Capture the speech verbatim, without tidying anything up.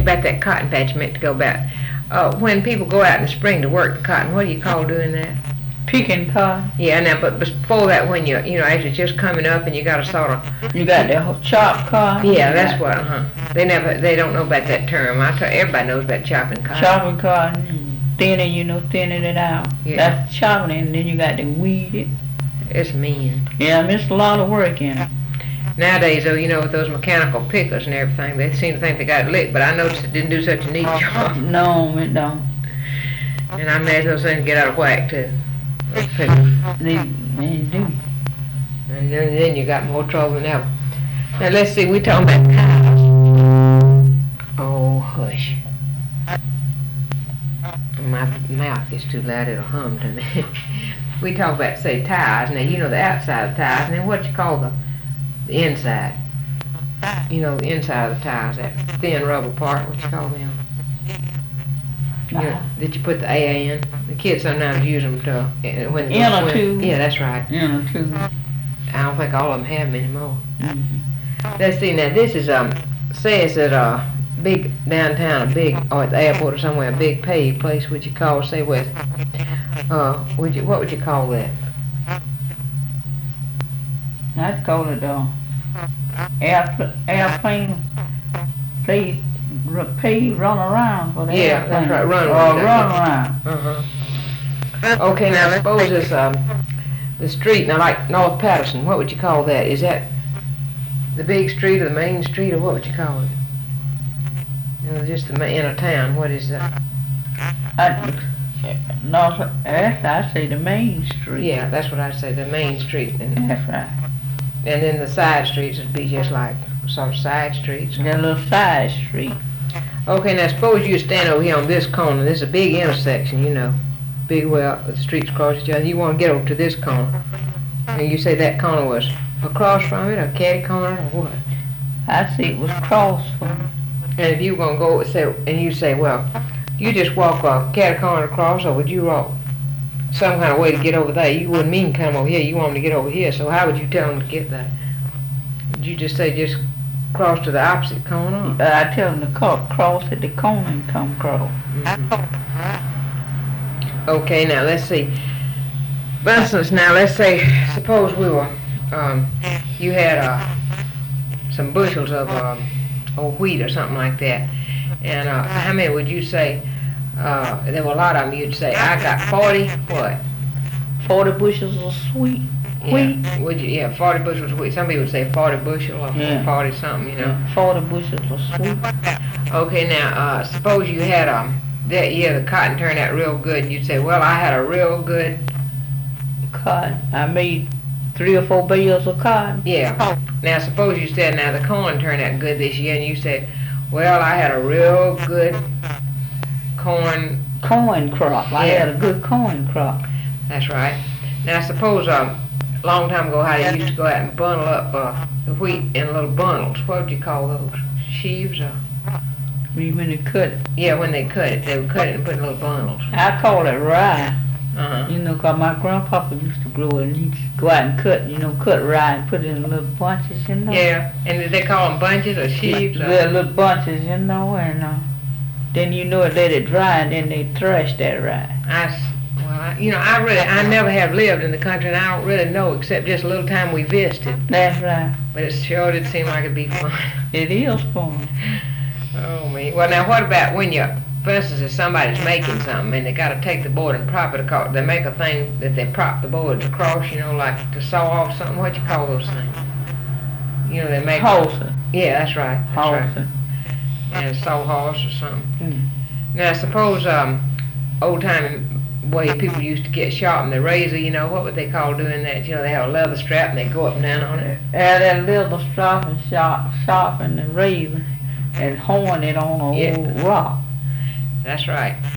about that cotton patch you meant to go back. Uh, when people go out in the spring to work the cotton, what do you call doing that? Picking cotton. Yeah, now, but before that, when you, you know, as it's just coming up and you got to sort of... You got the chopped cotton? Yeah, that's what, uh-huh. They never, they don't know about that term. I tell everybody knows about chopping cotton. Chopping cotton, thinning, you know, thinning it out. Yeah. That's chopping, and then you got to weed it. It's mean. Yeah, I missed a lot of work in it. Nowadays, though, you know, with those mechanical pickers and everything, they seem to think they got it licked, but I noticed it didn't do such a neat job. No, it don't. And I imagine those things get out of whack, too. Those pickers. They, they do. And then, then you got more trouble than ever. Now, let's see, we talking about tires. Oh, hush. My mouth is too loud, it'll hum to me. We talk about, say, tires. Now, you know the outside of tires, and then what you call the, the inside. You know, the inside of the tires, that thin rubber part, what you call them? You know, that you put the A A in. The kids sometimes use them to, uh, when they Inner swim. tube. Yeah, that's right. Inner tube. I don't think all of them have them anymore. Mm-hmm. Let's see, now this is, um, say it's at a big downtown, a big, or at the airport or somewhere, a big paved place, what you call, say, with, uh, would you, what would you call that? I'd call it, uh, air, airplane, play, pay, run around for the Yeah, airplane. that's right, run Or around, run that's around. Uh-huh. Okay, now suppose it's, um, the street, now like North Patterson, what would you call that? Is that the big street or the main street, or what would you call it? You know, just the ma- inner town, what is that? I, North, yes, I say the main street. Yeah, that's what I'd say, the main street. And, That's right. and then the side streets would be just like some side streets. That little side street. Okay, now suppose you stand over here on this corner. This is a big intersection, you know. Big, well, the streets cross each other. You want to get over to this corner. And you say that corner was across from it, a catty corner, or what? I see it was cross from. And if you were going to go, say, and you say, well, you just walk a catty corner across, or would you walk some kind of way to get over there? You wouldn't mean come over here. You want them to get over here. So how would you tell them to get there? Would you just say just cross to the opposite corner? Uh, I tell them to co- cross at the corner and come across. Mm-hmm. Okay, now let's see. For instance, now let's say, suppose we were, um, you had uh, some bushels of um, old wheat or something like that, and uh, how many would you say? Uh, there were a lot of them. You'd say, I got forty. What? Forty bushels of sweet wheat. Yeah. Would you? Yeah, forty bushels of wheat. Some people would say forty bushel or Yeah. forty something. You know. Yeah, Forty bushels of sweet. Okay, now uh, suppose you had um that year the cotton turned out real good. And you'd say, well, I had a real good. Cotton. I made three or four bales of cotton. Yeah. Now suppose you said, now the corn turned out good this year, and you said, well, I had a real good corn. Corn crop. I Yeah. had a good corn crop. That's right. Now suppose um, a long time ago how they used to go out and bundle up uh, the wheat in little bundles. What would you call those? Sheaves or? I mean, when they cut it. Yeah, when they cut it, they would cut it and put it in little bundles. I call it rye. Uh-huh. You know, 'cause my grandpapa used to grow it, and he'd go out and cut, you know, cut rye and put it in little bunches, you know. Yeah, and did they call them bunches or sheaves? Or? Little, little bunches, you know, and uh, then you know it, let it dry, and then they thresh that rye. I, s- well, I, you know, I really, I never have lived in the country, and I don't really know except just a little time we visited. That's right. But it sure did seem like it'd be fun. It is fun. Oh, me. Well, now what about when you, for instance, if somebody's making something and they got to take the board and prop it across, they make a thing that they prop the boards across, you know, like to saw off something. What you call those things? You know, they make. Hawser. Yeah, that's right. That's right. Hawser. And a sawhorse or something. Mm. Now, suppose um, old time way people used to get sharpened the razor, you know, what would they call doing that? You know, they have a leather strap and they go up and down on it. Add that little strap and sharp, sharpen the razor and horn it on a Yeah. old rock. That's right.